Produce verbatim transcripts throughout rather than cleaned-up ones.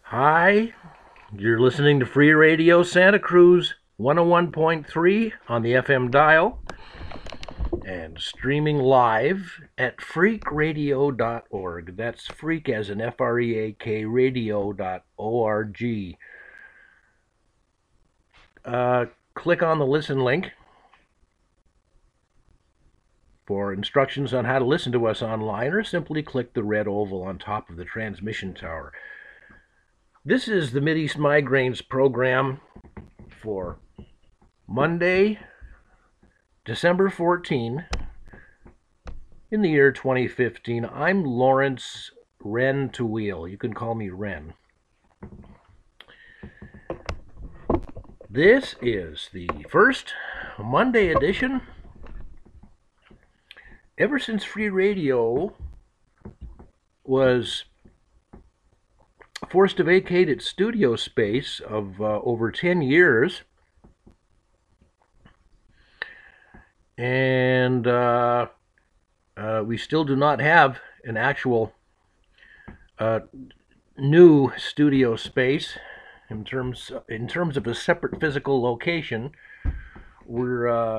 Hi, you're listening to Free Radio Santa Cruz one oh one point three on the F M dial and streaming live at freak radio dot org. That's freak as in F R E A K radio dot O R G. Uh, click on the listen link for instructions on how to listen to us online, or simply click the red oval on top of the transmission tower. This is the Mideast Migraines program for Monday, December fourteenth, in the year twenty fifteen. I'm Lawrence Ren Tawil. You can call me Ren. This is the first Monday edition ever since Free Radio was forced to vacate its studio space of uh, over ten years. And uh, uh, we still do not have an actual uh, new studio space in terms in terms of a separate physical location. We're uh,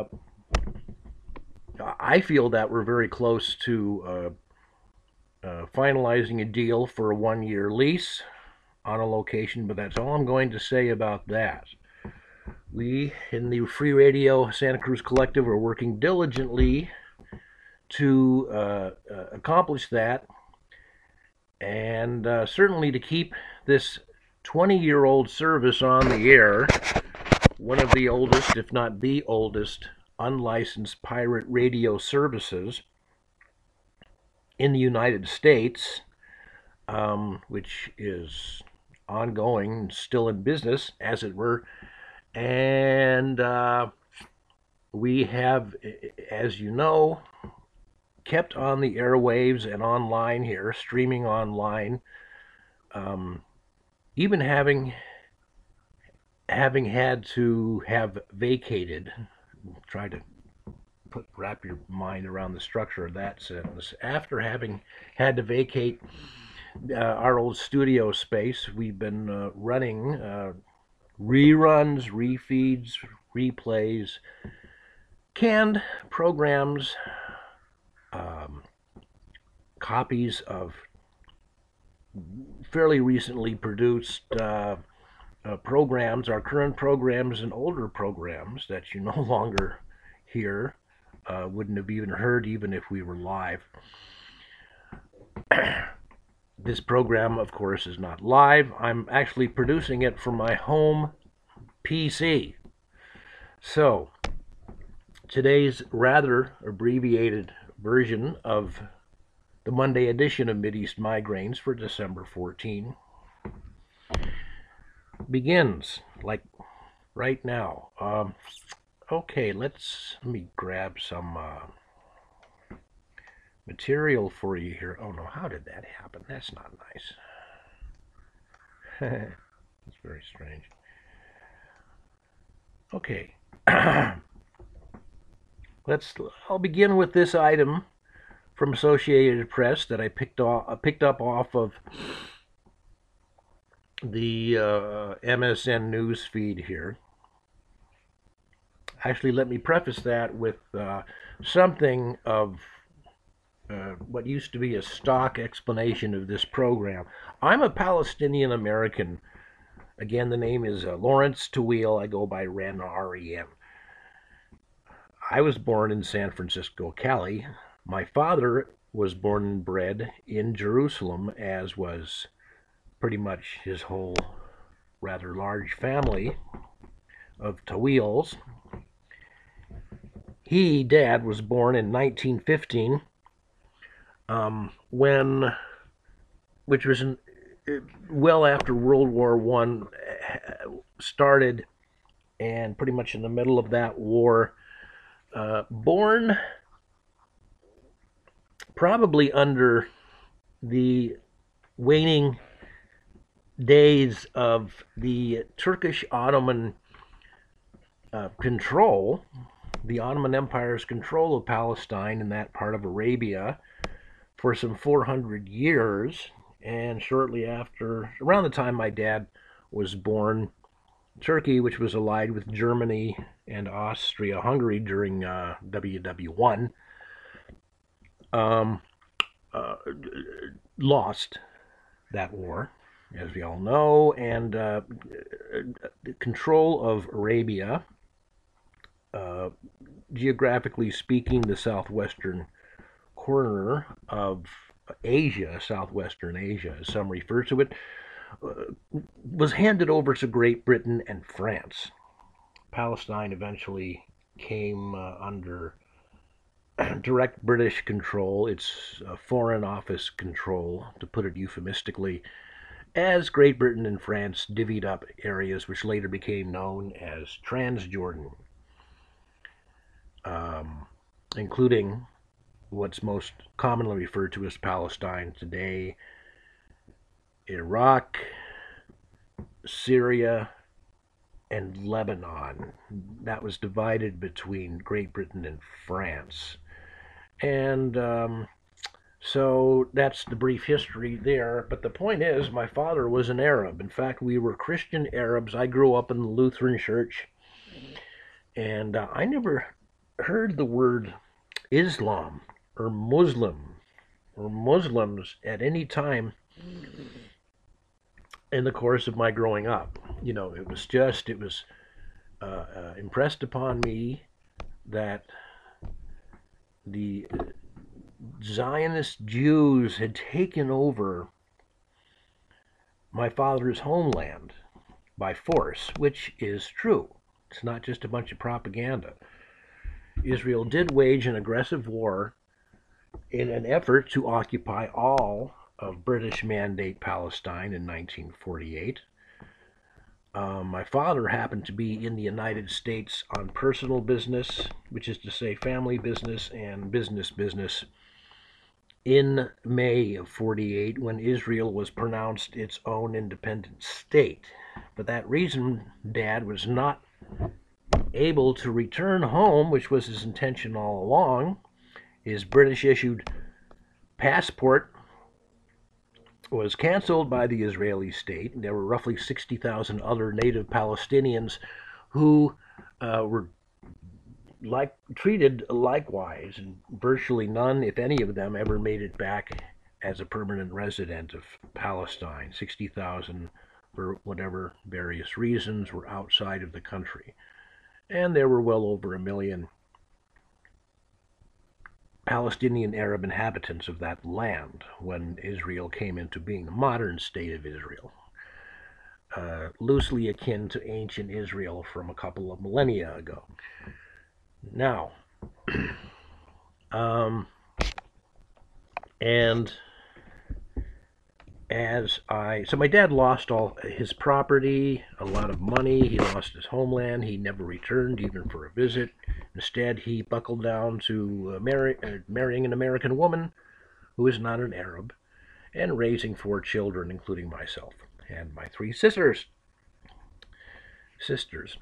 I feel that we're very close to uh, uh, finalizing a deal for a one-year lease on a location, but that's all I'm going to say about that. We in the Free Radio Santa Cruz Collective are working diligently to uh, uh, accomplish that, and uh, certainly to keep this twenty-year-old service on the air, one of the oldest, if not the oldest, unlicensed pirate radio services in the United States, um, which is ongoing, still in business, as it were. And uh, we have, as you know, kept on the airwaves and online here, streaming online, um, even having having had to have vacated. Try to put wrap your mind around the structure of that sentence. After having had to vacate uh, our old studio space, we've been uh, running uh, reruns, refeeds, replays, canned programs, um, copies of fairly recently produced uh, uh, programs, our current programs and older programs that you no longer hear, uh, wouldn't have even heard even if we were live. This program, of course, is not live. I'm actually producing it from my home P C. So, today's rather abbreviated version of the Monday edition of Mideast Migraines for December fourteenth begins, like right now. Um, okay, let's, let me grab some uh, material for you here. Oh no, how did that happen? That's not nice. That's very strange. Okay. Let's, I'll begin with this item from Associated Press that I picked off, uh, picked up off of the uh, M S N news feed here. Actually, let me preface that with uh, something of uh, what used to be a stock explanation of this program. I'm a Palestinian American. Again, the name is uh, Lawrence Tawil. I go by Ren, R E N. I was born in San Francisco, Cali. My father was born and bred in Jerusalem, as was pretty much his whole rather large family of Tawils. He, Dad, was born in nineteen fifteen, um, when, which was in, well after World War One started, and pretty much in the middle of that war. Uh, born probably under the waning days of the Turkish Ottoman uh, control, the Ottoman Empire's control of Palestine and that part of Arabia for some four hundred years, And shortly after, around the time my dad was born, Turkey, which was allied with Germany and Austria-Hungary during uh, W W one, um, uh, lost that war, as we all know, and uh, control of Arabia, uh, geographically speaking, the southwestern corner of Asia, southwestern Asia, as some refer to it, uh, was handed over to Great Britain and France. Palestine eventually came uh, under direct British control, its uh, Foreign Office control, to put it euphemistically, as Great Britain and France divvied up areas which later became known as Transjordan, um, including what's most commonly referred to as Palestine today, Iraq, Syria, and Lebanon. That was divided between Great Britain and France. And um, so that's the brief history there. But the point is, my father was an Arab. In fact, we were Christian Arabs. I grew up in the Lutheran Church, and uh, I never heard the word Islam or Muslim or Muslims at any time in the course of my growing up. You know, it was just, it was uh, uh, impressed upon me that the Zionist Jews had taken over my father's homeland by force, which is true. It's not just a bunch of propaganda. Israel did wage an aggressive war in an effort to occupy all of British Mandate Palestine in nineteen forty-eight. Um, my father happened to be in the United States on personal business, which is to say family business and business business, in May of forty-eight, when Israel was pronounced its own independent state. For that reason, Dad was not able to return home, which was his intention all along. His British-issued passport was canceled by the Israeli state. There were roughly sixty thousand other native Palestinians who uh, were like treated likewise, and virtually none, if any of them, ever made it back as a permanent resident of Palestine. sixty thousand, for whatever various reasons, were outside of the country. And there were well over a million Palestinian Arab inhabitants of that land when Israel came into being, the modern state of Israel, uh, loosely akin to ancient Israel from a couple of millennia ago. Now, um, and as I, so my dad lost all his property, a lot of money. He lost his homeland. He never returned even for a visit. Instead, he buckled down to uh, marry, uh, marrying an American woman who is not an Arab, and raising four children, including myself and my three sisters. Sisters.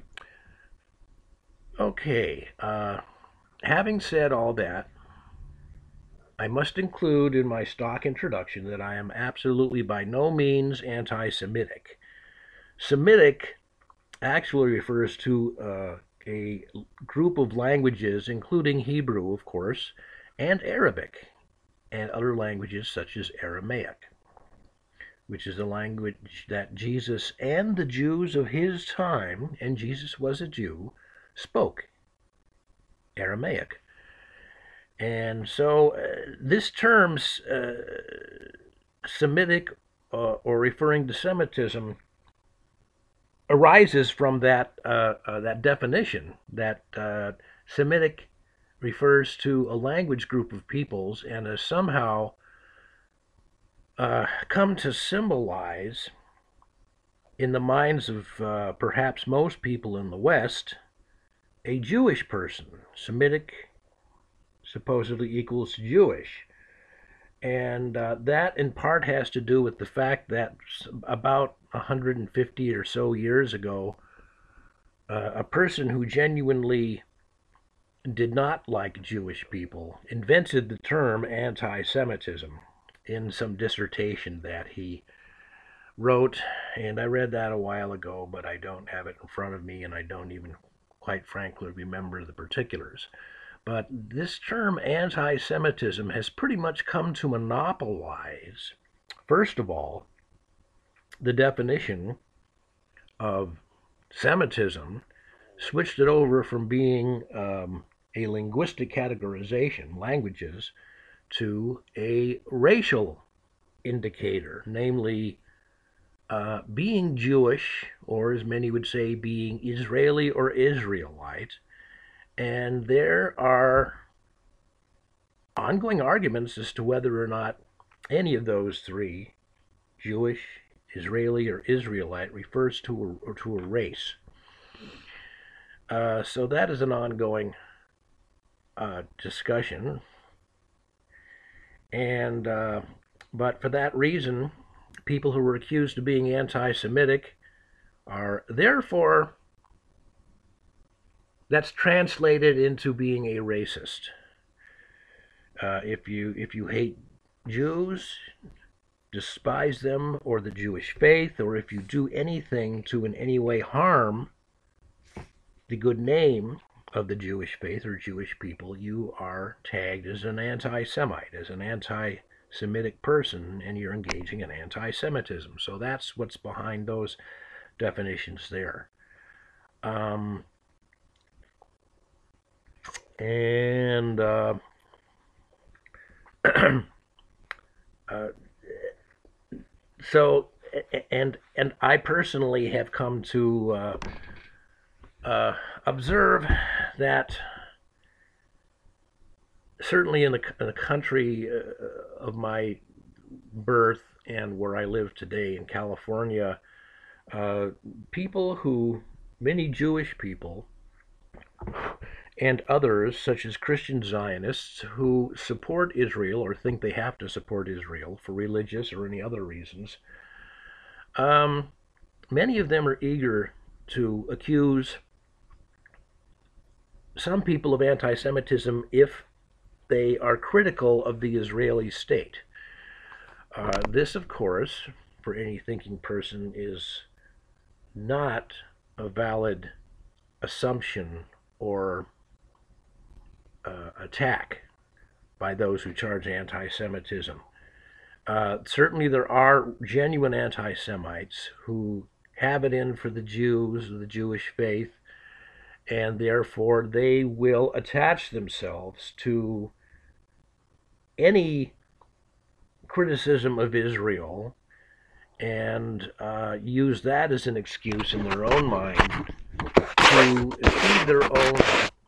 Okay, uh, having said all that, I must include in my stock introduction that I am absolutely by no means anti-Semitic. Semitic actually refers to uh, a group of languages, including Hebrew, of course, and Arabic, and other languages such as Aramaic, which is a language that Jesus and the Jews of his time, and Jesus was a Jew, spoke Aramaic. And so uh, this term, uh, Semitic, uh, or referring to Semitism, arises from that uh, uh, that definition, that uh, Semitic refers to a language group of peoples and has somehow uh, come to symbolize, in the minds of uh, perhaps most people in the West, a Jewish person. Semitic supposedly equals Jewish. And uh, that in part has to do with the fact that about one hundred fifty or so years ago, uh, a person who genuinely did not like Jewish people invented the term anti-Semitism. in some dissertation that he wrote, and I read that a while ago, but I don't have it in front of me, and I don't even, quite frankly, remember the particulars. But this term anti-Semitism has pretty much come to monopolize, first of all, the definition of Semitism, switched it over from being um, a linguistic categorization, languages, to a racial indicator, namely uh, being Jewish, or as many would say, being Israeli or Israelite. And there are ongoing arguments as to whether or not any of those three, Jewish, Israeli, or Israelite, refers to a, or to a race. Uh, so that is an ongoing uh, discussion. And uh, but for that reason, people who were accused of being anti-Semitic are therefore, that's translated into being a racist. Uh, if you if you hate Jews, despise them or the Jewish faith, or if you do anything to in any way harm the good name of the Jewish faith or Jewish people, you are tagged as an anti-Semite, as an anti-Semitic person, and you're engaging in anti-Semitism. So that's what's behind those definitions there. Um, and uh, uh, so, and and I personally have come to uh, uh, observe that certainly in the, in the country uh, of my birth and where I live today in California, uh, people who, many Jewish people and others, such as Christian Zionists, who support Israel or think they have to support Israel for religious or any other reasons, um, many of them are eager to accuse some people of anti-Semitism if they are critical of the Israeli state. Uh, this, of course, for any thinking person, is not a valid assumption or uh, attack by those who charge anti-Semitism. Uh, certainly there are genuine anti-Semites who have it in for the Jews, the Jewish faith, and therefore they will attach themselves to any criticism of Israel and uh, use that as an excuse in their own mind to achieve their own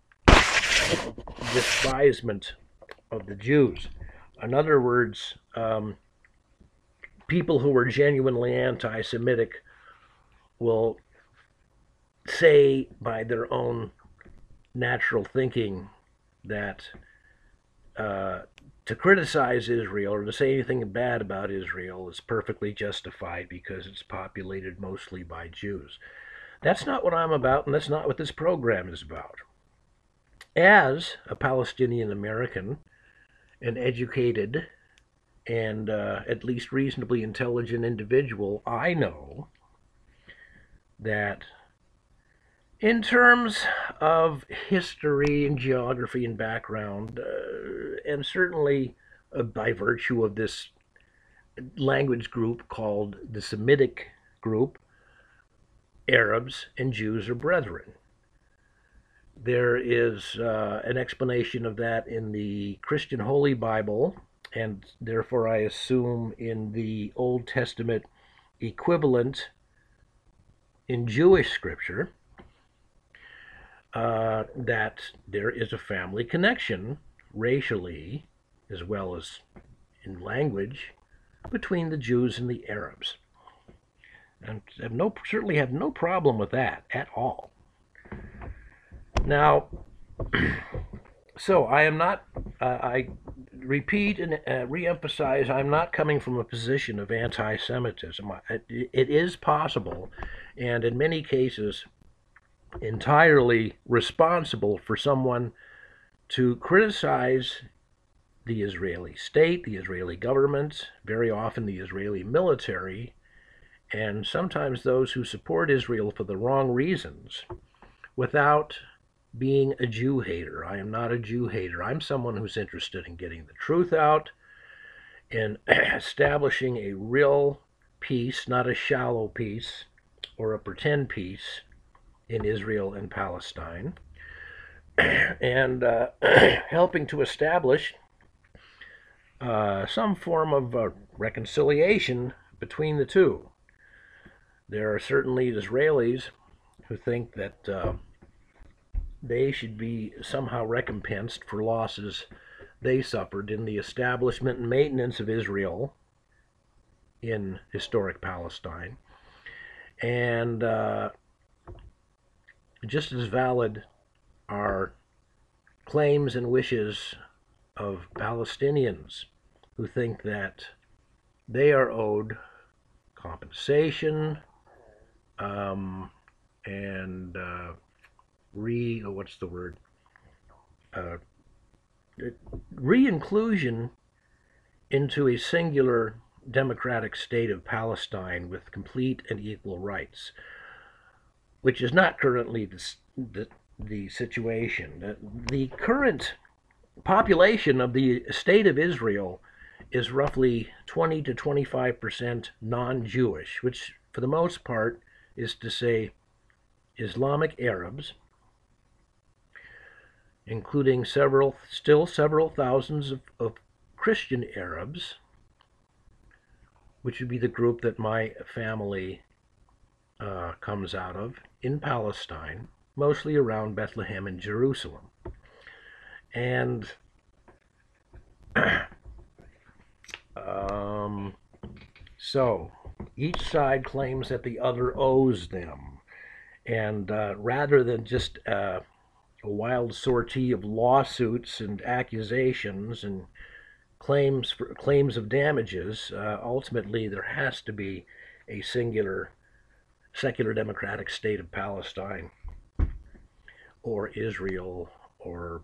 despisement of the Jews. In other words, um, people who are genuinely anti-Semitic will say by their own natural thinking that uh, to criticize Israel or to say anything bad about Israel is perfectly justified because it's populated mostly by Jews. That's not what I'm about, and that's not what this program is about. As a Palestinian American, an educated and uh, at least reasonably intelligent individual, I know that in terms of history and geography and background, uh, and certainly uh, by virtue of this language group called the Semitic group, Arabs and Jews are brethren. There is uh, an explanation of that in the Christian Holy Bible, and therefore I assume in the Old Testament equivalent in Jewish scripture, uh, that there is a family connection, racially as well as in language, between the Jews and the Arabs. And have no, certainly have no problem with that at all. Now, so I am not, uh, I repeat and uh, reemphasize, I'm not coming from a position of anti-Semitism. It, it is possible, and in many cases, entirely responsible for someone to criticize the Israeli state, the Israeli government, very often the Israeli military, and sometimes those who support Israel for the wrong reasons, without being a Jew hater. I am not a Jew hater. I'm someone who's interested in getting the truth out, in establishing a real peace, not a shallow peace or a pretend peace in Israel and Palestine, and uh, helping to establish uh, some form of uh, reconciliation between the two. There are certainly Israelis who think that uh, they should be somehow recompensed for losses they suffered in the establishment and maintenance of Israel in historic Palestine. And uh, just as valid are claims and wishes of Palestinians who think that they are owed compensation um, and uh, re, oh, what's the word? Uh, re-inclusion into a singular democratic state of Palestine with complete and equal rights, which is not currently the, the, the situation. The, the current population of the state of Israel is roughly twenty to twenty-five percent non-Jewish, which for the most part is to say Islamic Arabs, including several, still several thousands of, of Christian Arabs, which would be the group that my family uh, comes out of in Palestine, mostly around Bethlehem and Jerusalem. And um, so each side claims that the other owes them. And uh, rather than just uh, a wild sortie of lawsuits and accusations and claims for claims of damages, uh, ultimately there has to be a singular secular democratic state of Palestine or Israel or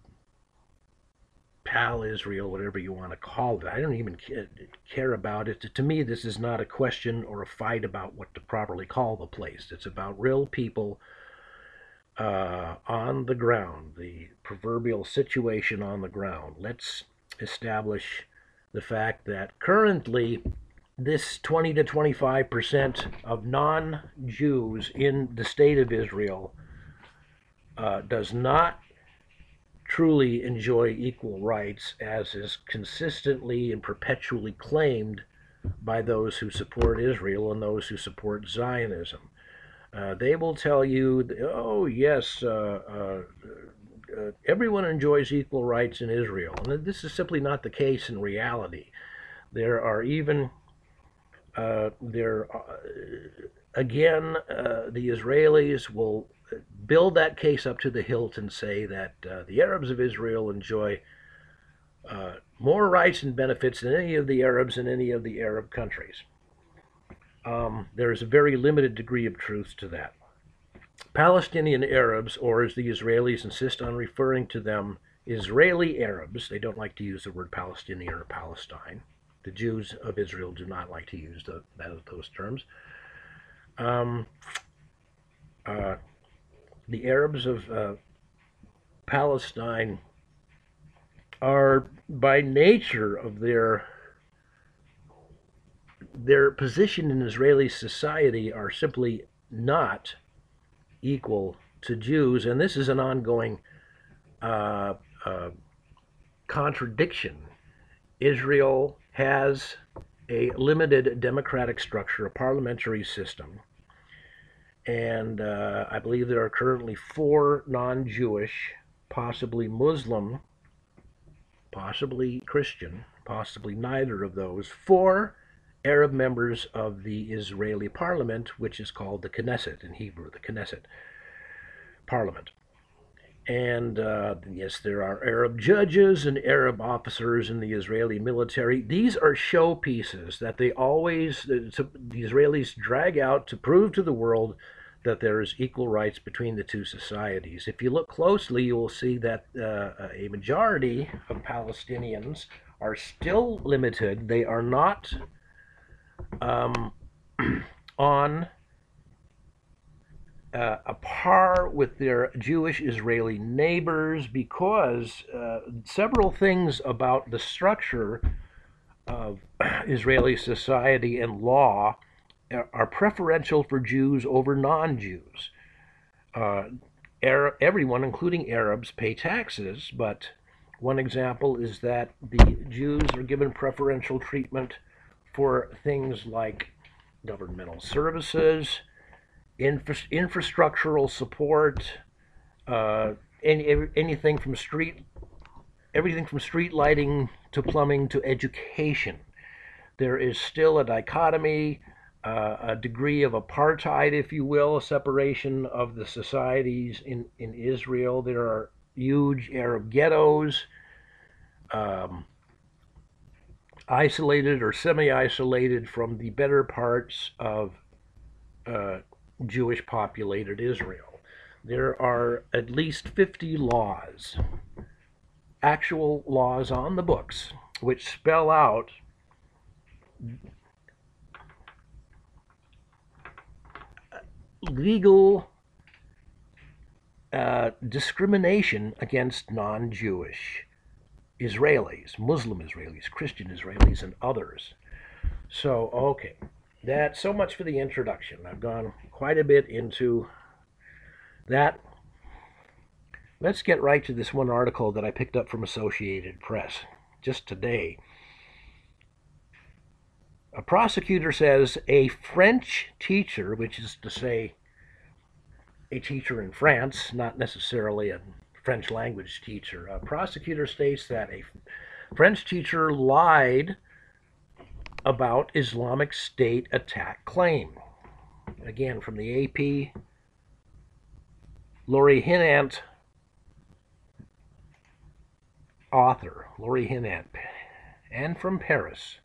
Pal Israel, whatever you want to call it. I don't even care about it. To me, this is not a question or a fight about what to properly call the place. It's about real people uh, on the ground, the proverbial situation on the ground. Let's establish the fact that currently this twenty to twenty-five percent of non-Jews in the state of Israel uh, does not truly enjoy equal rights, as is consistently and perpetually claimed by those who support Israel and those who support Zionism. Uh, they will tell you, oh, yes, uh, uh, uh, everyone enjoys equal rights in Israel. And this is simply not the case in reality. There are even, uh, there, uh, again, uh, the Israelis will build that case up to the hilt and say that uh, the Arabs of Israel enjoy uh, more rights and benefits than any of the Arabs in any of the Arab countries. Um, there is a very limited degree of truth to that. Palestinian Arabs, or as the Israelis insist on referring to them, Israeli Arabs, they don't like to use the word Palestinian or Palestine. The Jews of Israel do not like to use the, that, those terms. Um, uh, the Arabs of uh, Palestine are, by nature of their their position in Israeli society, are simply not equal to Jews, and this is an ongoing uh, uh, contradiction. Israel has a limited democratic structure, a parliamentary system, and uh, I believe there are currently four non-Jewish, possibly Muslim, possibly Christian, possibly neither of those, four Arab members of the Israeli parliament, which is called the Knesset in Hebrew, the Knesset parliament. And uh, yes, there are Arab judges and Arab officers in the Israeli military. These are showpieces that they always, the Israelis drag out to prove to the world that there is equal rights between the two societies. If you look closely, you will see that uh, a majority of Palestinians are still limited. They are not um, on uh, a par with their Jewish Israeli neighbors because uh, several things about the structure of Israeli society and law are preferential for Jews over non-Jews. Uh, everyone, including Arabs, pay taxes, but one example is that the Jews are given preferential treatment for things like governmental services, infra- infrastructural support, uh, any, anything from street, everything from street lighting to plumbing to education. There is still a dichotomy, uh, a degree of apartheid, if you will, a separation of the societies in, in Israel. There are huge Arab ghettos, um, isolated or semi-isolated from the better parts of uh, Jewish populated Israel. There are at least fifty laws, actual laws on the books, which spell out legal uh, discrimination against non-Jewish Israelis, Muslim Israelis, Christian Israelis, and others. So, okay, that's so much for the introduction. I've gone quite a bit into that. Let's get right to this one article that I picked up from Associated Press just today. A prosecutor says a French teacher, which is to say a teacher in France, not necessarily a French language teacher, a prosecutor states that a French teacher lied about Islamic State attack claim. Again, from the A P, Laurie Hinant, author, Laurie Hinant, and from Paris.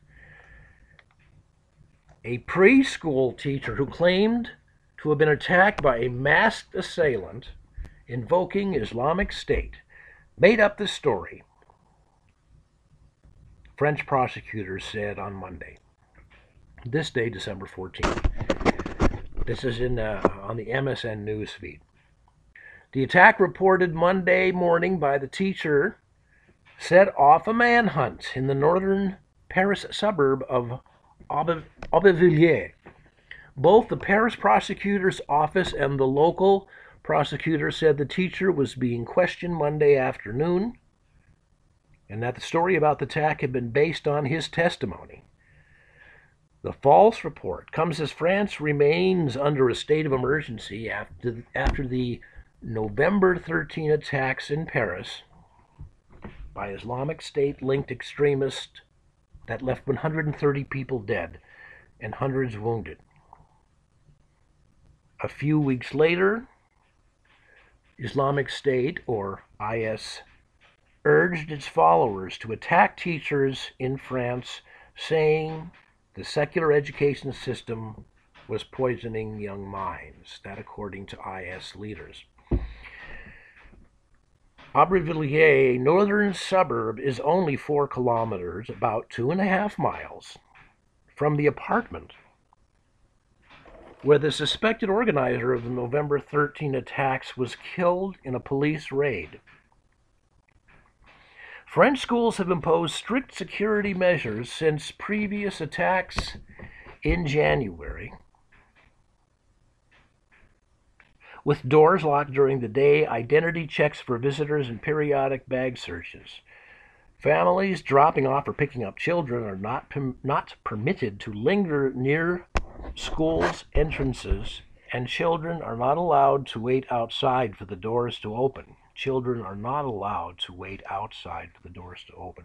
A preschool teacher who claimed to have been attacked by a masked assailant invoking Islamic State made up the story, French prosecutors said on Monday. This day, December fourteenth. This is in uh, on the M S N news feed. The attack reported Monday morning by the teacher set off a manhunt in the northern Paris suburb of Aubervilliers. Both the Paris prosecutor's office and the local prosecutor said the teacher was being questioned Monday afternoon and that the story about the attack had been based on his testimony. The false report comes as France remains under a state of emergency after, after the November thirteenth attacks in Paris by Islamic State-linked extremists that left one hundred thirty people dead and hundreds wounded. A few weeks later, Islamic State, or I S, urged its followers to attack teachers in France, saying the secular education system was poisoning young minds. That according to I S leaders. Aubervilliers, a northern suburb, is only four kilometers, about two and a half miles, from the apartment where the suspected organizer of the November thirteenth attacks was killed in a police raid. French schools have imposed strict security measures since previous attacks in January, with doors locked during the day, identity checks for visitors, and periodic bag searches. Families dropping off or picking up children are not, not permitted to linger near schools' entrances, and children are not allowed to wait outside for the doors to open. Children are not allowed to wait outside for the doors to open.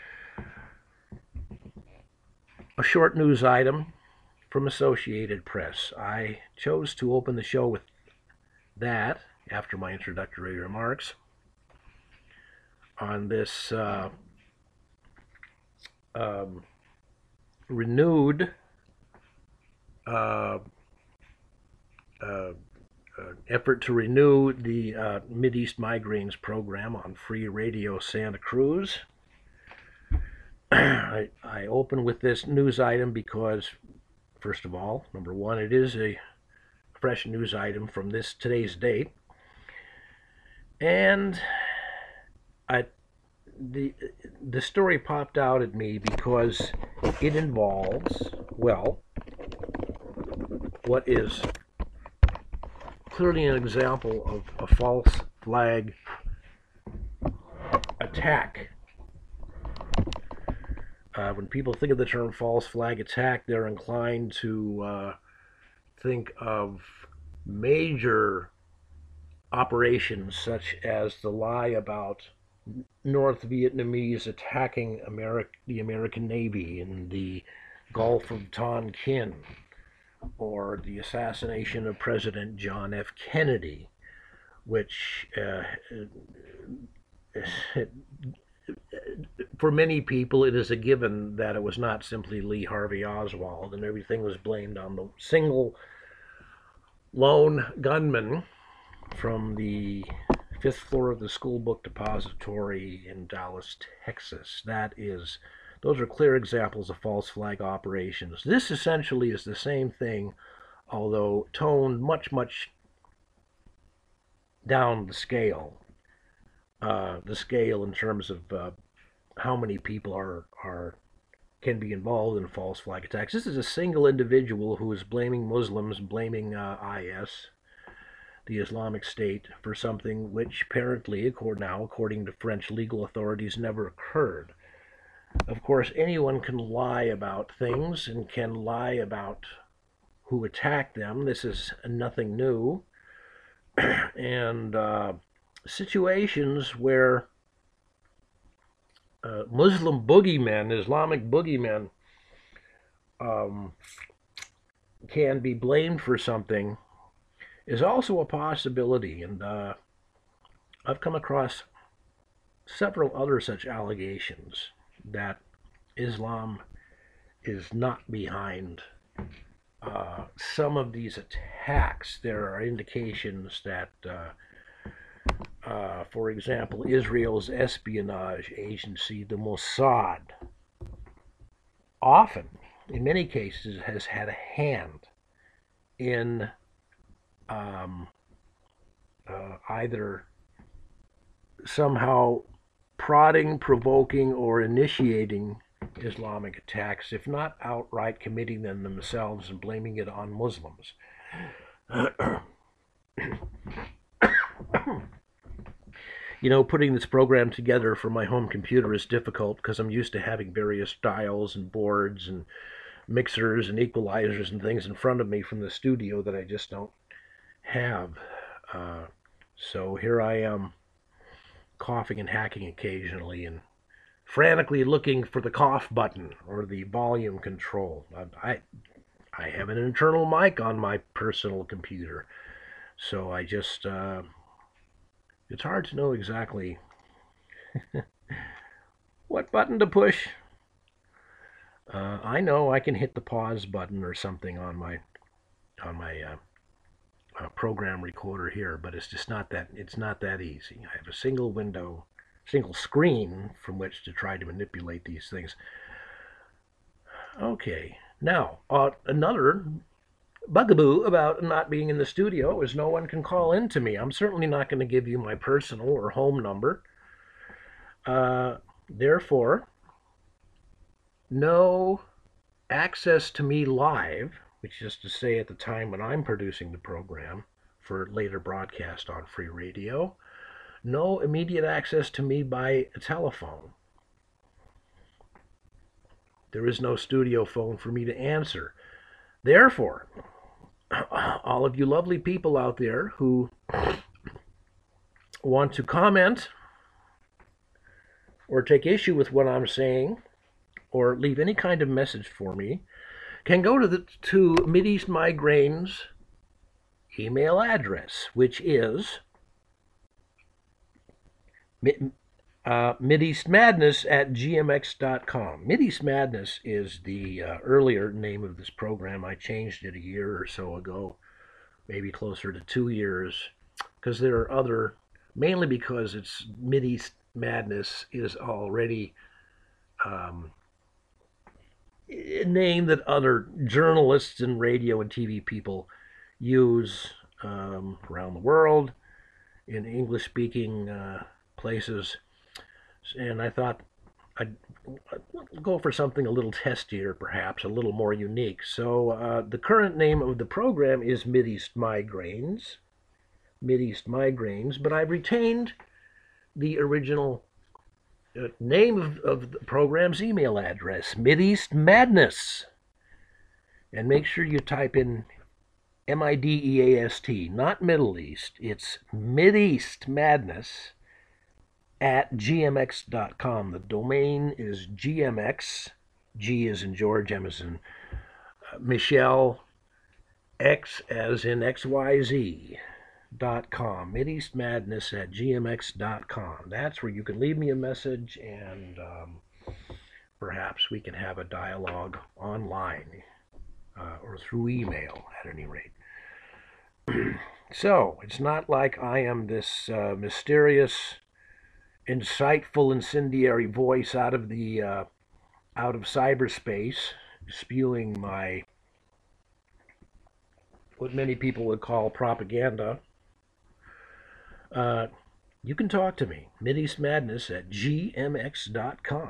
A short news item from Associated Press. I chose to open the show with that after my introductory remarks on this uh, um, renewed uh, uh, uh, effort to renew the uh, Mideast Migraines program on Free Radio Santa Cruz. I, I open with this news item because, first of all, number one, it is a fresh news item from this today's date, and I the the story popped out at me because it involves, well, what is clearly an example of a false flag attack. Uh, when people think of the term false flag attack, they're inclined to uh, think of major operations such as the lie about North Vietnamese attacking Ameri- the American Navy in the Gulf of Tonkin, or the assassination of President John F. Kennedy, which uh, for many people it is a given that it was not simply Lee Harvey Oswald, and everything was blamed on the single lone gunman from the fifth floor of the school book depository in Dallas, Texas. That is, those are clear examples of false flag operations. This essentially is the same thing, although toned much, much down the scale. Uh, the scale in terms of uh, how many people are are can be involved in false flag attacks. This is a single individual who is blaming Muslims, blaming uh, I S, the Islamic State, for something which apparently, now according to French legal authorities, never occurred. Of course, anyone can lie about things and can lie about who attacked them. This is nothing new. and uh, situations where uh, Muslim boogeymen, Islamic boogeymen, um, can be blamed for something is also a possibility. And uh, I've come across several other such allegations that Islam is not behind uh, some of these attacks. There are indications that, uh, uh, for example, Israel's espionage agency, the Mossad, often, in many cases, has had a hand in um, uh, either somehow prodding, provoking, or initiating Islamic attacks, if not outright committing them themselves and blaming it on Muslims. You know, putting this program together for my home computer is difficult because I'm used to having various dials and boards and mixers and equalizers and things in front of me from the studio that I just don't have. Uh, so here I am, coughing and hacking occasionally and frantically looking for the cough button or the volume control. I, I, I have an internal mic on my personal computer, so I just, uh, it's hard to know exactly what button to push. Uh, I know I can hit the pause button or something on my on my uh, uh, program recorder here, but it's just not that it's not that easy. I have a single window, single screen from which to try to manipulate these things. Okay, now uh, another bugaboo about not being in the studio is no one can call in to me. I'm certainly not going to give you my personal or home number. Uh, therefore, no access to me live, which is to say at the time when I'm producing the program for later broadcast on free radio. No immediate access to me by a telephone. There is no studio phone for me to answer. Therefore, all of you lovely people out there who want to comment or take issue with what I'm saying or leave any kind of message for me can go to the to Mideast Migraine's email address, which is uh, mideastmadness at gmx dot com. Mideast Madness is the uh, earlier name of this program. I changed it a year or so ago, maybe closer to two years, because there are other, mainly because it's Mideast Madness is already um, a name that other journalists and radio and T V people use um, around the world in English-speaking uh, places. And I thought I'd, I'd go for something a little testier, perhaps, a little more unique. So uh, the current name of the program is Mideast Migraines. Mideast Migraines, but I've retained the original uh, name of, of the program's email address, Mideast Madness. And make sure you type in M I D E A S T, not Middle East. It's Mideast Madness at G M X dot com. The domain is G M X. G as in George, M as in uh, Michelle, X as in X Y Z. Dot com, Mideast Madness at G M X dot com. That's where you can leave me a message, and um, perhaps we can have a dialogue online uh, or through email at any rate. So it's not like I am this uh, mysterious, insightful, incendiary voice out of the uh, out of cyberspace, spewing my what many people would call propaganda. Uh, you can talk to me, Mideast Madness at G M X dot com.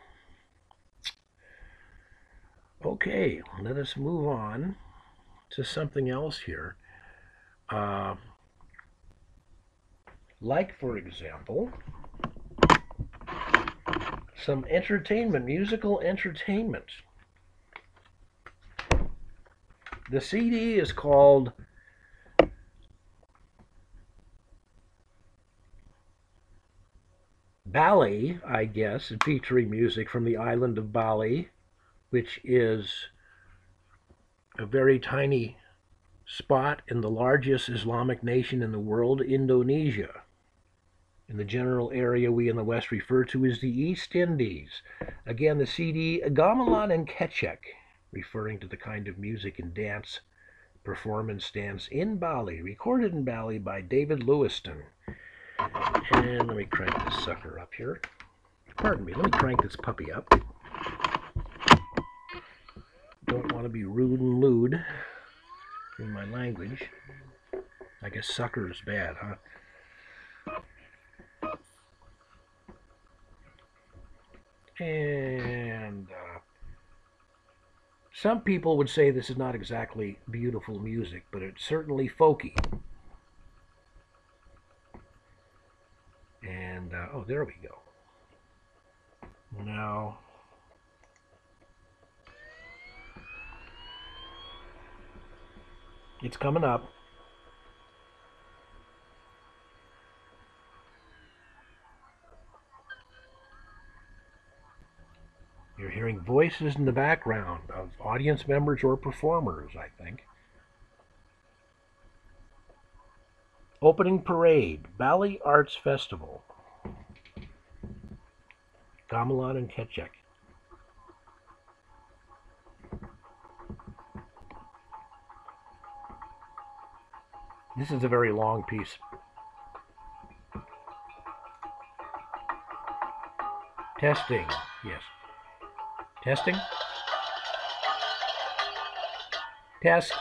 Okay, let us move on to something else here. Uh, like, for example, some entertainment, musical entertainment. The C D is called Bali, I guess, featuring music from the island of Bali, which is a very tiny spot in the largest Islamic nation in the world, Indonesia. In the general area we in the West refer to as the East Indies. Again, the C D, Gamelan and Kecek, referring to the kind of music and dance performance dance in Bali, recorded in Bali by David Lewiston. And let me crank this sucker up here. Pardon me, let me crank this puppy up. Don't want to be rude and lewd in my language. I guess sucker is bad, huh? And uh, some people would say this is not exactly beautiful music, but it's certainly folky. And, uh, oh, there we go. Now, it's coming up. You're hearing voices in the background of audience members or performers, I think. Opening Parade, Bali Arts Festival. Gamelan and Kecek. This is a very long piece. Testing, yes. Testing. Test.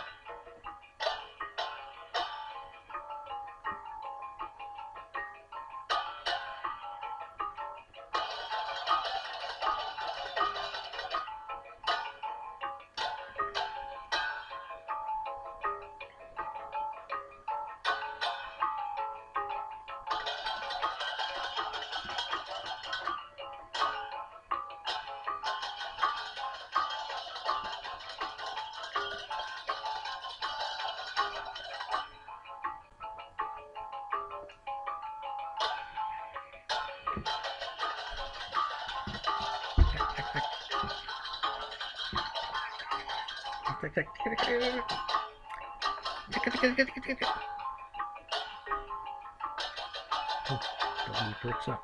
W perks up.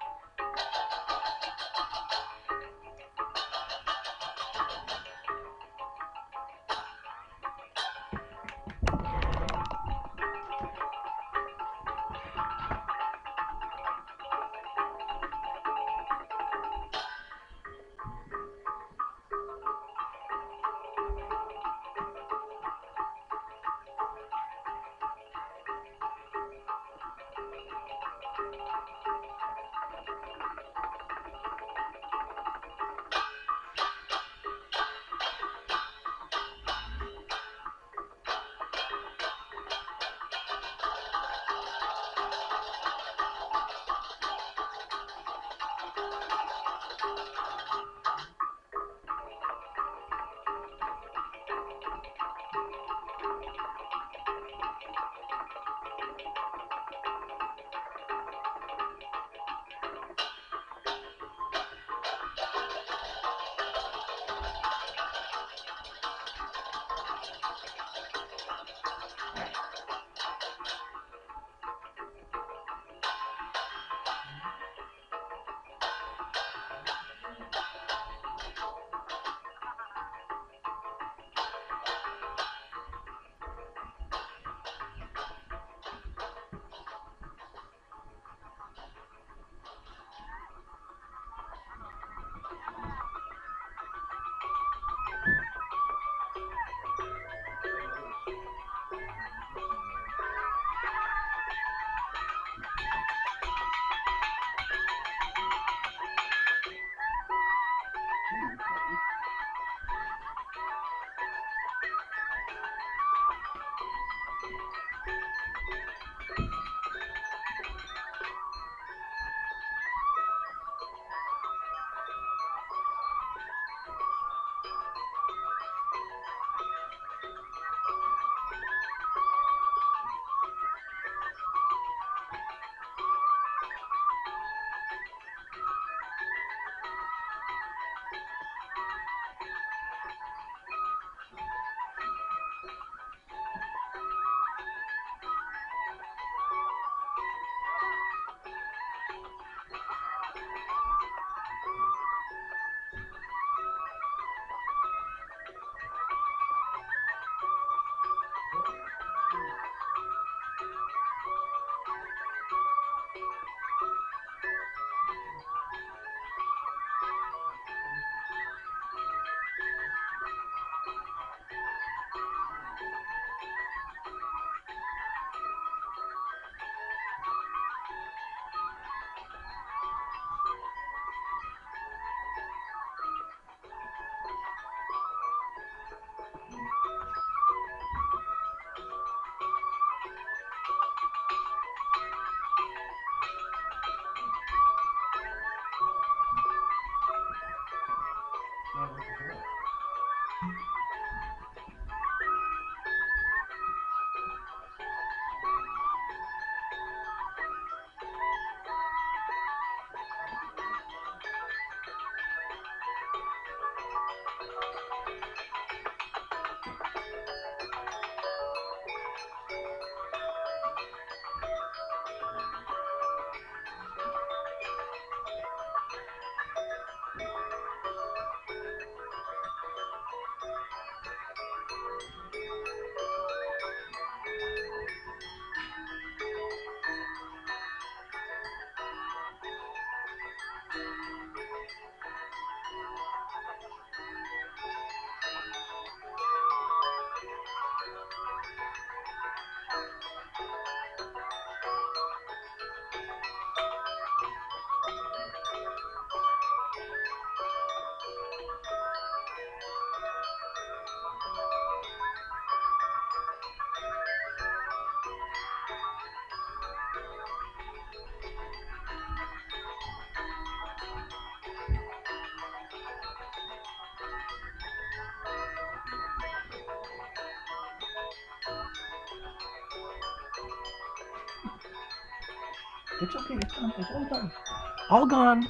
It's okay. It's gone. It's all gone. All gone.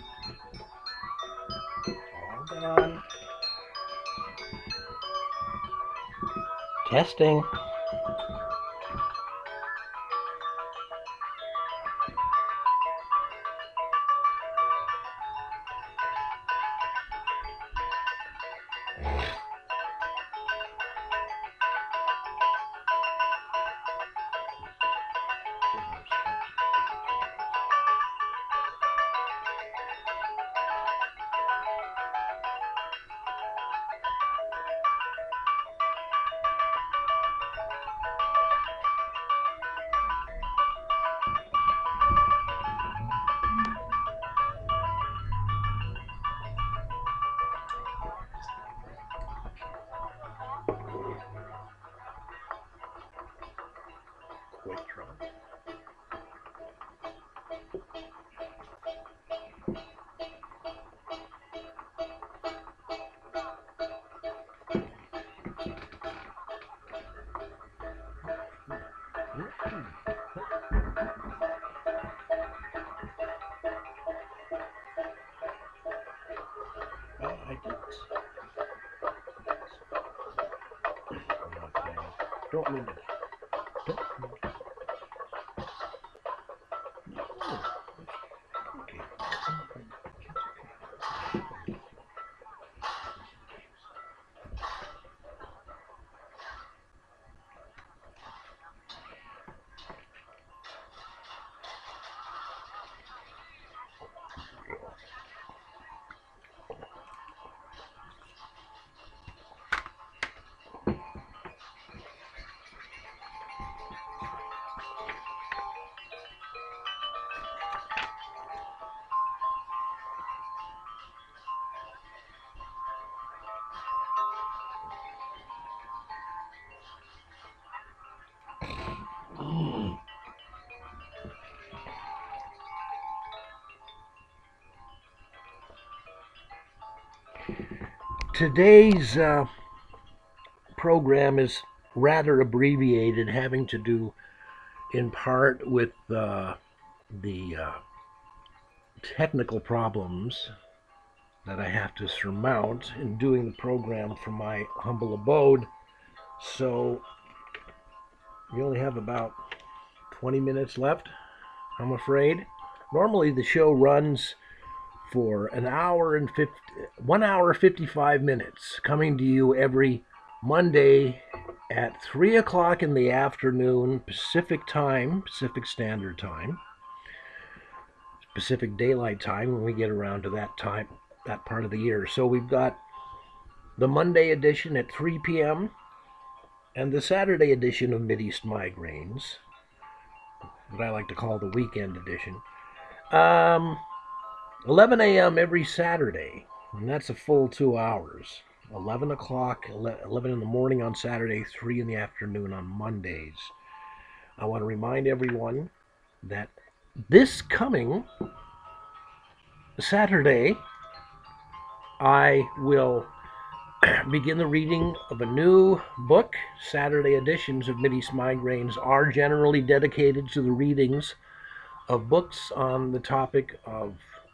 All gone. Testing. Quick draw. Well, I did. Don't mean to. Don't mean to. Okay. Today's uh, program is rather abbreviated, having to do in part with uh, the uh, technical problems that I have to surmount in doing the program from my humble abode. So we only have about twenty minutes left, I'm afraid. Normally the show runs for an hour and fifty, one hour fifty-five minutes, coming to you every Monday at three o'clock in the afternoon Pacific time, Pacific Standard Time, Pacific Daylight Time when we get around to that time, that part of the year. So we've got the Monday edition at three p.m. and the Saturday edition of Mideast Migraines, that I like to call the weekend edition. Um, eleven a.m. every Saturday, and that's a full two hours. eleven o'clock, eleven in the morning on Saturday, three in the afternoon on Mondays. I want to remind everyone that this coming Saturday, I will begin the reading of a new book. Saturday editions of Mideast Migraines are generally dedicated to the readings of books on the topic of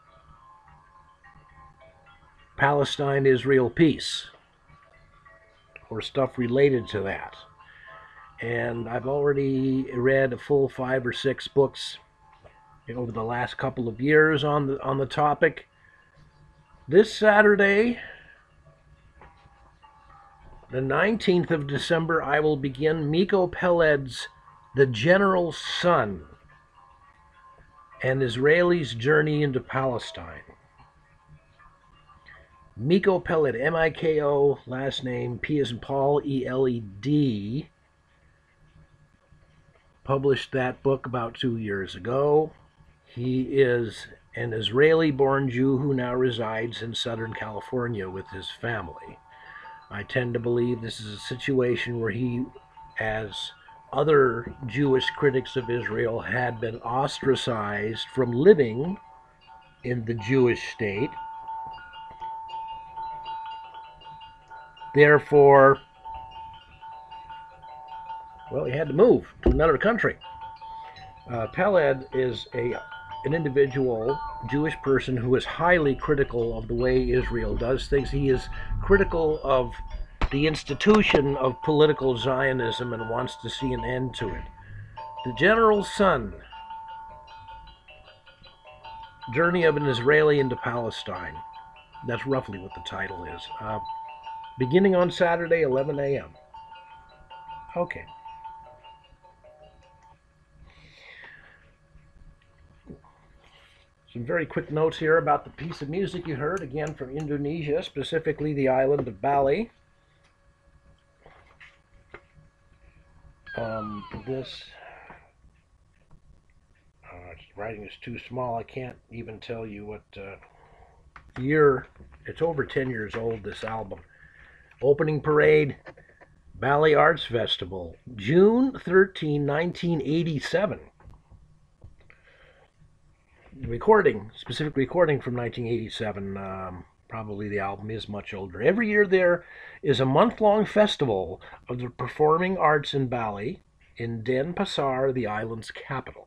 Palestine-Israel peace, or stuff related to that. And I've already read a full five or six books over the last couple of years on the on the topic. This Saturday, the nineteenth of December, I will begin Miko Peled's The General's Son, an Israeli's Journey into Palestine. Miko Peled, M I K O, last name P as in Paul, E L E D, published that book about two years ago. He is an Israeli-born Jew who now resides in Southern California with his family. I tend to believe this is a situation where he, as other Jewish critics of Israel, had been ostracized from living in the Jewish state. Therefore, well, he had to move to another country. Uh, Peled is a an individual, Jewish person, who is highly critical of the way Israel does things. He is critical of the institution of political Zionism and wants to see an end to it. The General's Son, Journey of an Israeli into Palestine. That's roughly what the title is. Uh, beginning on Saturday, eleven a m Okay. Some very quick notes here about the piece of music you heard, again from Indonesia, specifically the island of Bali. Um, this uh, writing is too small. I can't even tell you what uh, year. It's over ten years old, this album. Opening parade, Bali Arts Festival, June thirteenth, nineteen eighty-seven. Recording, specific recording from nineteen eighty-seven. Um, probably the album is much older. Every year there is a month-long festival of the performing arts in Bali, in Denpasar, the island's capital.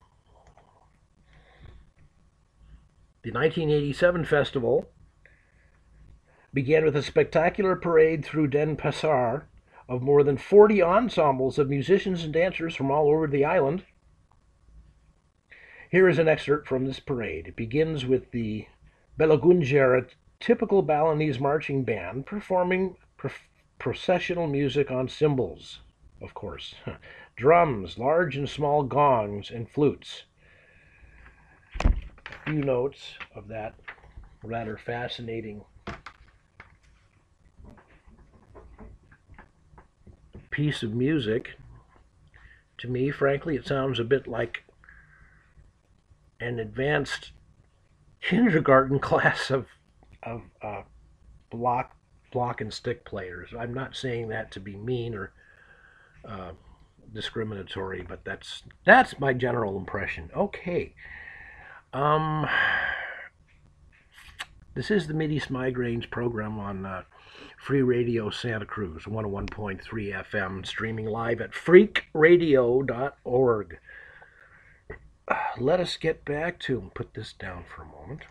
The nineteen eighty-seven festival began with a spectacular parade through Denpasar of more than forty ensembles of musicians and dancers from all over the island. Here is an excerpt from this parade. It begins with the Belagunjer, a typical Balinese marching band, performing pro processional music on cymbals, of course, drums, large and small gongs, and flutes. A few notes of that rather fascinating piece of music. To me, frankly, it sounds a bit like an advanced kindergarten class of of uh, block block and stick players. I'm not saying that to be mean or uh, discriminatory, but that's that's my general impression. Okay, um, this is the Mideast Migraines program on uh, Free Radio Santa Cruz, one oh one point three F M, streaming live at freak radio dot org. Let us get back to and put this down for a moment.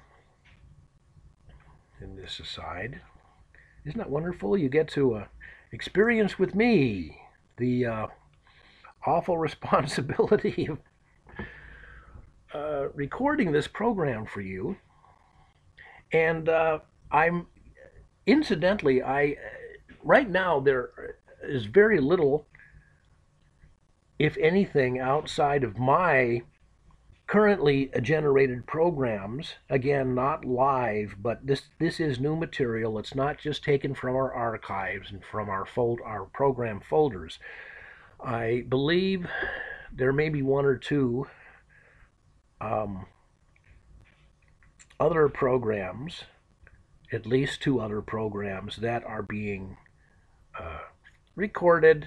And this aside, isn't that wonderful? You get to uh, experience with me the uh, awful responsibility of uh, recording this program for you. And uh, I'm incidentally, I right now there is very little, if anything, outside of my currently generated programs, again, not live, but this this is new material. It's not just taken from our archives and from our fold our program folders. I believe there may be one or two um, other programs, at least two other programs that are being uh, recorded.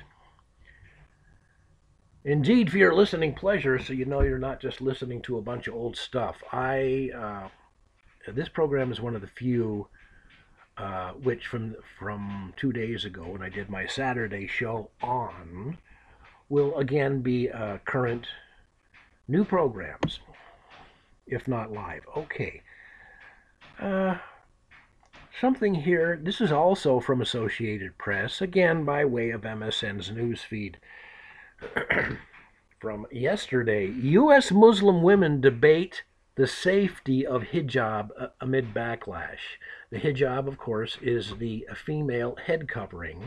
Indeed, for your listening pleasure, so you know you're not just listening to a bunch of old stuff. I uh, this program is one of the few uh, which from from two days ago, when I did my Saturday show on, will again be uh, current new programs, if not live. Okay. Uh, something here. This is also from Associated Press, again by way of M S N's newsfeed. From yesterday, U S Muslim women debate the safety of hijab amid backlash. The hijab, of course, is the female head covering.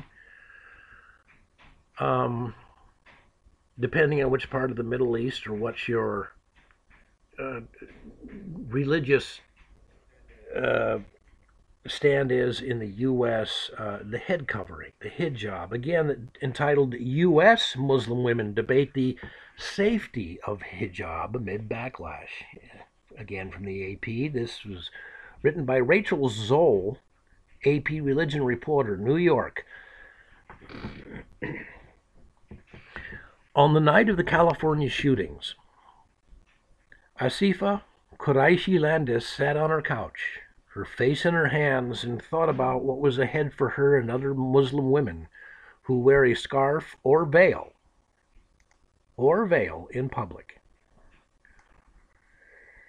Um, depending on which part of the Middle East or what your uh, religious uh, stand is in the U S, uh, the head covering, the hijab, again entitled U S Muslim Women Debate the Safety of Hijab Amid Backlash. Again from the A P. This was written by Rachel Zoll, A P religion reporter, New York. On the night of the California shootings, Asifa Qureshi Landis sat on her couch, her face in her hands, and thought about what was ahead for her and other Muslim women who wear a scarf or veil, or veil in public.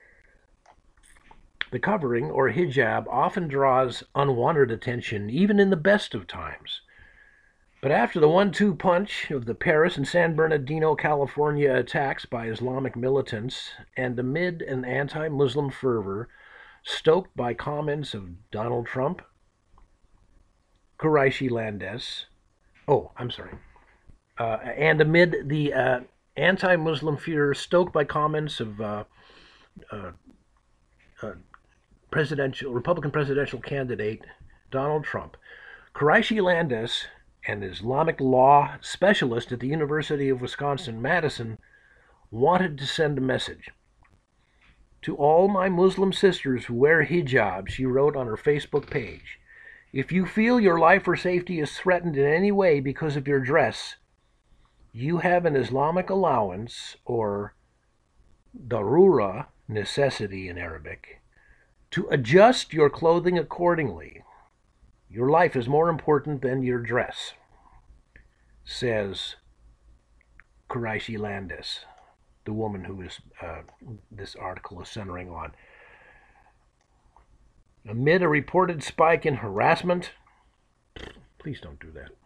The covering, or hijab, often draws unwanted attention, even in the best of times. But after the one two punch of the Paris and San Bernardino, California attacks by Islamic militants, and amid an anti-Muslim fervor stoked by comments of Donald Trump, Qureshi Landes, oh, I'm sorry, uh, and amid the uh, anti-Muslim fear stoked by comments of uh, uh, uh, presidential Republican presidential candidate Donald Trump, Qureshi Landes, an Islamic law specialist at the University of Wisconsin-Madison, wanted to send a message. To all my Muslim sisters who wear hijab, she wrote on her Facebook page, if you feel your life or safety is threatened in any way because of your dress, you have an Islamic allowance, or darura, necessity in Arabic, to adjust your clothing accordingly. Your life is more important than your dress, says Qureshi Landes, the woman who is uh, this article is centering on. Amid a reported spike in harassment, please don't do that.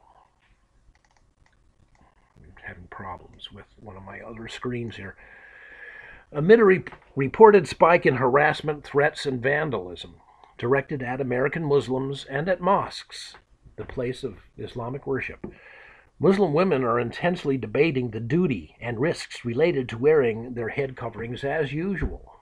I'm having problems with one of my other screens here. Amid a re- reported spike in harassment, threats, and vandalism directed at American Muslims and at mosques, the place of Islamic worship, Muslim women are intensely debating the duty and risks related to wearing their head coverings as usual.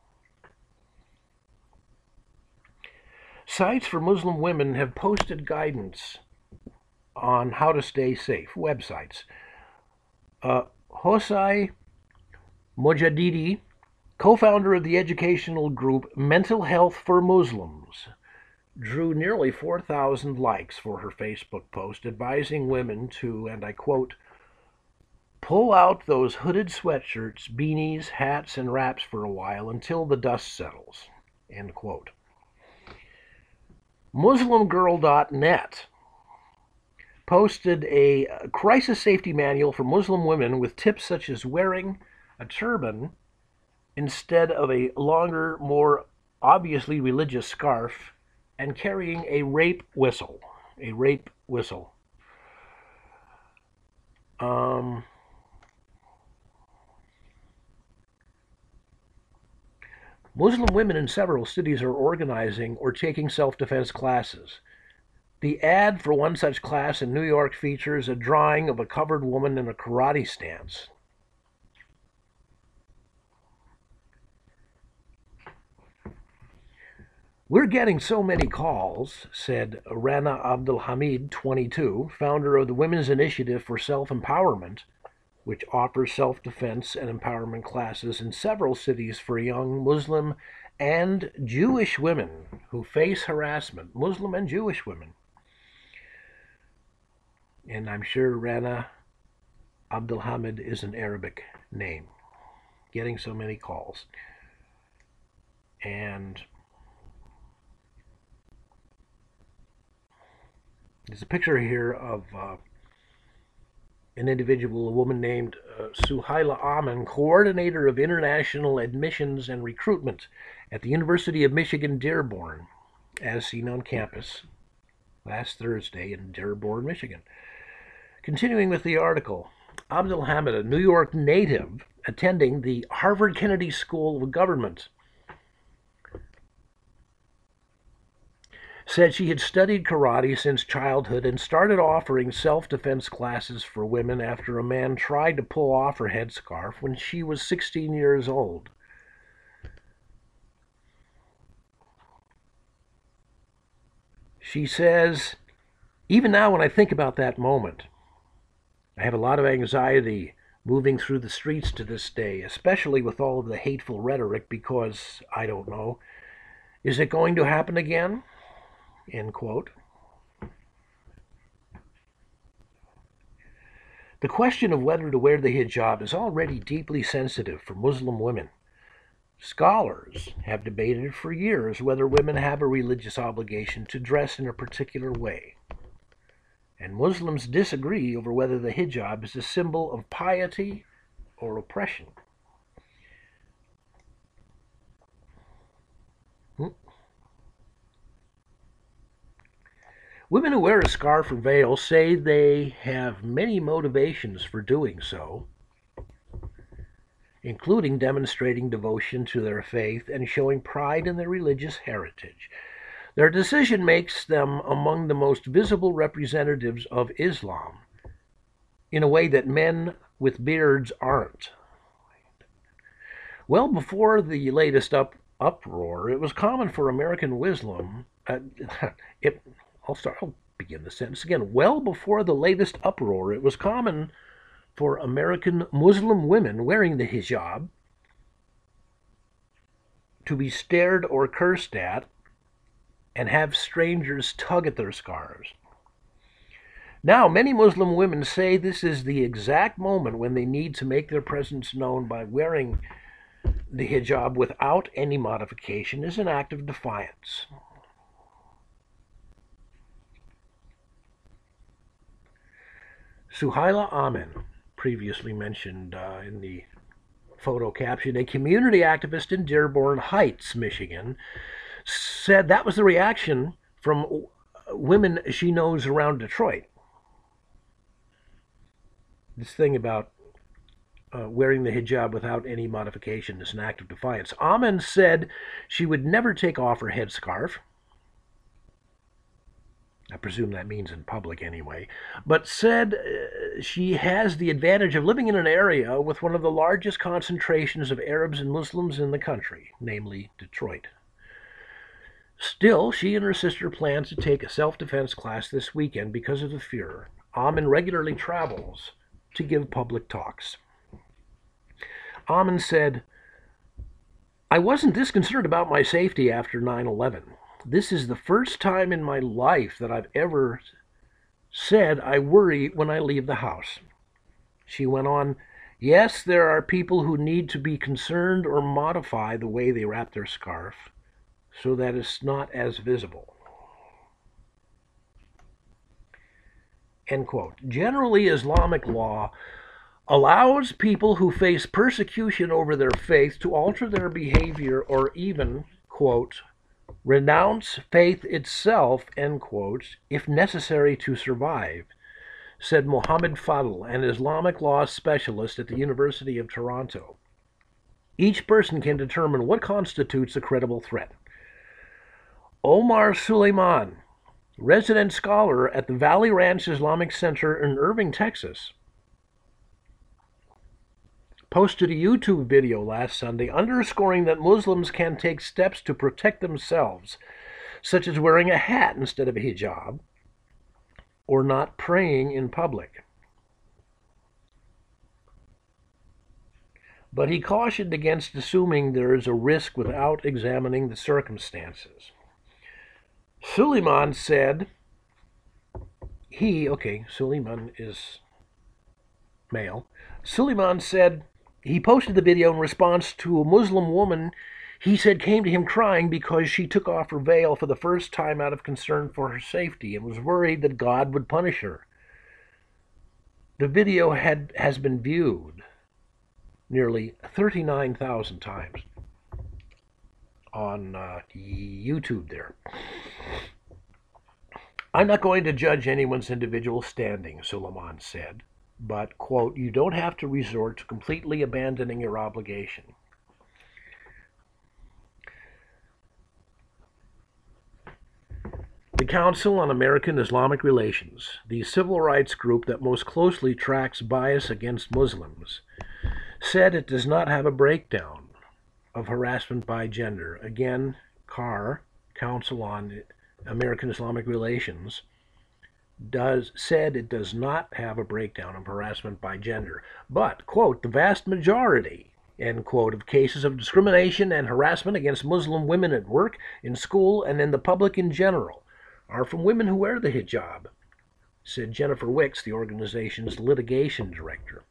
Sites for Muslim women have posted guidance on how to stay safe, websites. Uh, Hosai Mojadidi, co-founder of the educational group Mental Health for Muslims, drew nearly four thousand likes for her Facebook post advising women to, and I quote, pull out those hooded sweatshirts, beanies, hats, and wraps for a while until the dust settles, end quote. Muslim Girl dot net posted a crisis safety manual for Muslim women with tips such as wearing a turban instead of a longer, more obviously religious scarf, and carrying a rape whistle. A rape whistle. Um, Muslim women in several cities are organizing or taking self-defense classes. The ad for one such class in New York features a drawing of a covered woman in a karate stance. We're getting so many calls, said Rana Abdelhamid, twenty-two, founder of the Women's Initiative for Self-Empowerment, which offers self-defense and empowerment classes in several cities for young Muslim and Jewish women who face harassment, Muslim and Jewish women. And I'm sure Rana Abdelhamid is an Arabic name. Getting so many calls. And there's a picture here of uh, an individual, a woman named uh, Suhaila Aman, coordinator of international admissions and recruitment at the University of Michigan Dearborn, as seen on campus last Thursday in Dearborn, Michigan. Continuing with the article, Abdelhamid, a New York native attending the Harvard Kennedy School of Government, said she had studied karate since childhood and started offering self-defense classes for women after a man tried to pull off her headscarf when she was sixteen years old. She says, even now when I think about that moment, I have a lot of anxiety moving through the streets to this day, especially with all of the hateful rhetoric, because, I don't know, is it going to happen again? End quote. The question of whether to wear the hijab is already deeply sensitive for Muslim women. Scholars have debated for years whether women have a religious obligation to dress in a particular way. And Muslims disagree over whether the hijab is a symbol of piety or oppression. Women who wear a scarf or veil say they have many motivations for doing so, including demonstrating devotion to their faith and showing pride in their religious heritage. Their decision makes them among the most visible representatives of Islam in a way that men with beards aren't. Well before the latest up, uproar, it was common for American Muslim. Uh, it, I'll start. I'll begin the sentence again. Well before the latest uproar, it was common for American Muslim women wearing the hijab to be stared or cursed at and have strangers tug at their scarves. Now, many Muslim women say this is the exact moment when they need to make their presence known by wearing the hijab without any modification as an act of defiance. Suhaila Amin, previously mentioned uh, in the photo caption, a community activist in Dearborn Heights, Michigan, said that was the reaction from women she knows around Detroit. This thing about uh, wearing the hijab without any modification is an act of defiance. Amin said she would never take off her headscarf. I presume that means in public anyway, but said uh, she has the advantage of living in an area with one of the largest concentrations of Arabs and Muslims in the country, namely Detroit. Still, she and her sister plan to take a self-defense class this weekend because of the fear. Amin regularly travels to give public talks. Amin said, I wasn't this concerned about my safety after nine eleven. This is the first time in my life that I've ever said I worry when I leave the house. She went on, yes, there are people who need to be concerned or modify the way they wrap their scarf so that it's not as visible. End quote. Generally, Islamic law allows people who face persecution over their faith to alter their behavior or even, quote, renounce faith itself, end quote, if necessary to survive, said Mohammed Fadl, an Islamic law specialist at the University of Toronto. Each person can determine what constitutes a credible threat. Omar Suleiman, resident scholar at the Valley Ranch Islamic Center in Irving, Texas, posted a YouTube video last Sunday underscoring that Muslims can take steps to protect themselves, such as wearing a hat instead of a hijab, or not praying in public. But he cautioned against assuming there is a risk without examining the circumstances. Suleiman said, he, okay, Suleiman is male. Suleiman said he posted the video in response to a Muslim woman he said came to him crying because she took off her veil for the first time out of concern for her safety and was worried that God would punish her. The video had has been viewed nearly thirty-nine thousand times on uh, YouTube there. I'm not going to judge anyone's individual standing, Suleiman said, but, quote, you don't have to resort to completely abandoning your obligation. The Council on American Islamic Relations, the civil rights group that most closely tracks bias against Muslims, said it does not have a breakdown of harassment by gender. Again, C A R, Council on American Islamic Relations, does said it does not have a breakdown of harassment by gender. But, quote, the vast majority, end quote, of cases of discrimination and harassment against Muslim women at work, in school, and in the public in general are from women who wear the hijab, said Jennifer Wicks, the organization's litigation director.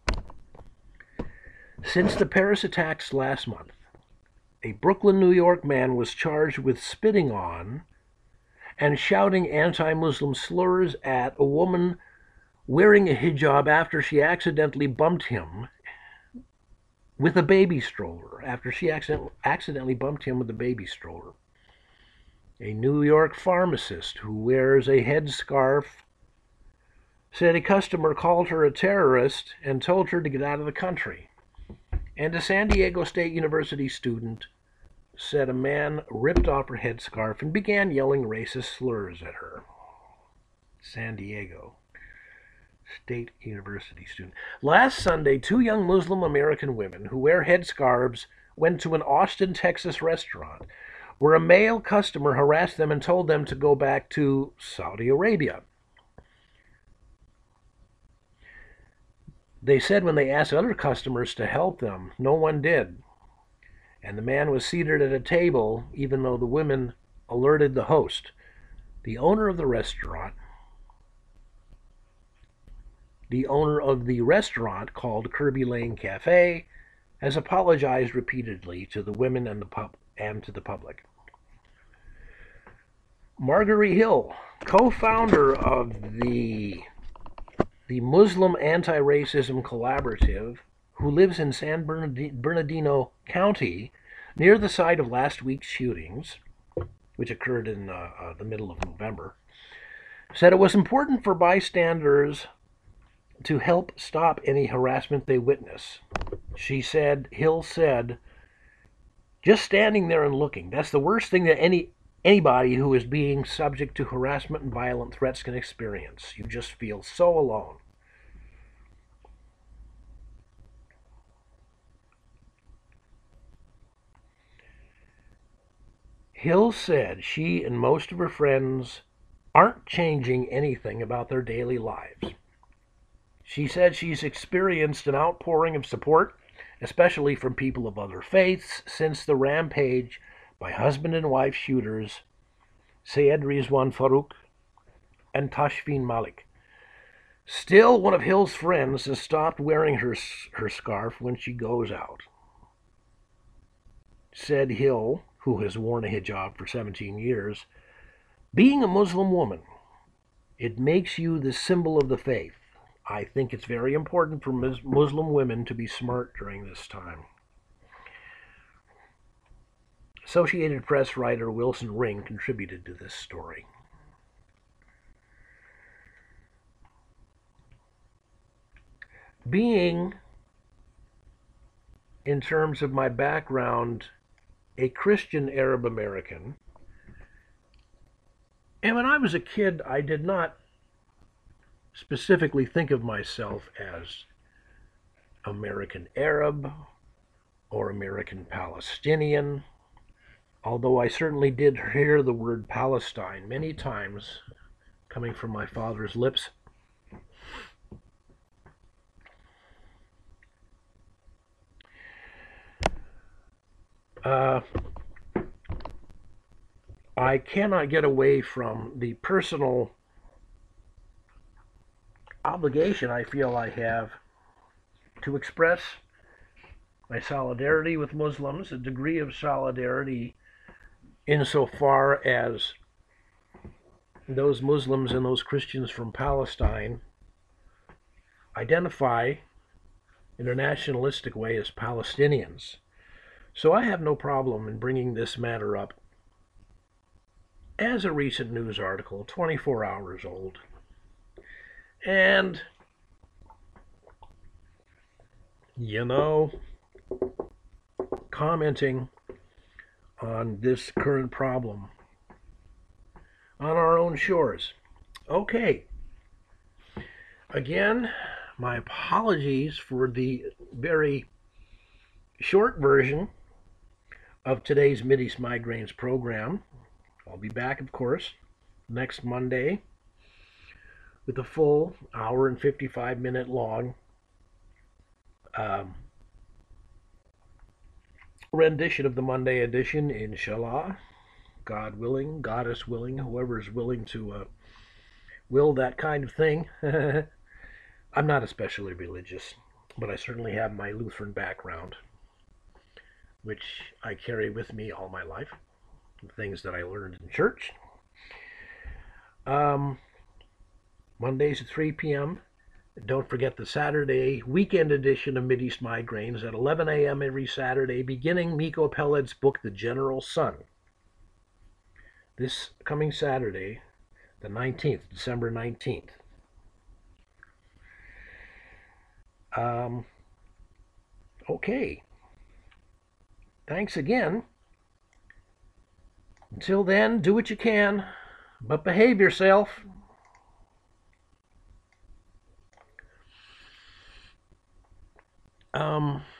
Since the Paris attacks last month, a Brooklyn, New York man was charged with spitting on and shouting anti-Muslim slurs at a woman wearing a hijab after she accidentally bumped him with a baby stroller, after she accident- accidentally bumped him with a baby stroller. A New York pharmacist who wears a headscarf said a customer called her a terrorist and told her to get out of the country. And a San Diego State University student said a man ripped off her headscarf and began yelling racist slurs at her. San Diego State University student. Last Sunday, two young Muslim American women who wear headscarves went to an Austin, Texas restaurant where a male customer harassed them and told them to go back to Saudi Arabia. They said when they asked other customers to help them, no one did. And the man was seated at a table, even though the women alerted the host. The owner of the restaurant, the owner of the restaurant called Kirby Lane Cafe, has apologized repeatedly to the women and the pub and to the public. Marguerite Hill, co-founder of the the Muslim Anti-Racism Collaborative, who lives in San Bernardino County, near the site of last week's shootings, which occurred in uh, uh, the middle of November, said it was important for bystanders to help stop any harassment they witness. She said, Hill said, just standing there and looking, that's the worst thing that any anybody who is being subject to harassment and violent threats can experience. You just feel so alone. Hill said she and most of her friends aren't changing anything about their daily lives. She said she's experienced an outpouring of support, especially from people of other faiths, since the rampage by husband and wife shooters Syed Rizwan Farouk and Tashfeen Malik. Still, one of Hill's friends has stopped wearing her, her scarf when she goes out. Said Hill, who has worn a hijab for seventeen years, being a Muslim woman, it makes you the symbol of the faith. I think it's very important for Muslim women to be smart during this time. Associated Press writer Wilson Ring contributed to this story. Being, in terms of my background, a Christian Arab American, and when I was a kid, I did not specifically think of myself as American Arab or American Palestinian, although I certainly did hear the word Palestine many times coming from my father's lips. Uh, I cannot get away from the personal obligation I feel I have to express my solidarity with Muslims, a degree of solidarity insofar as those Muslims and those Christians from Palestine identify in a nationalistic way as Palestinians. So I have no problem in bringing this matter up as a recent news article, twenty-four hours old, and, you know, commenting on this current problem on our own shores. Okay. Again, my apologies for the very short version of today's Mideast Migraines program. I'll be back, of course, next Monday with a full hour and fifty-five minute long um, rendition of the Monday edition, inshallah, God willing, Goddess willing, whoever is willing to uh, will that kind of thing. I'm not especially religious, but I certainly have my Lutheran background, which I carry with me all my life, things that I learned in church. Um, Mondays at three p.m. Don't forget the Saturday weekend edition of Mideast Migraines at eleven a.m. every Saturday, beginning Miko Pelled's book, The General Sun. this coming Saturday, the nineteenth, December nineteenth. Um, okay. Thanks again. Until then, do what you can, but behave yourself. Um,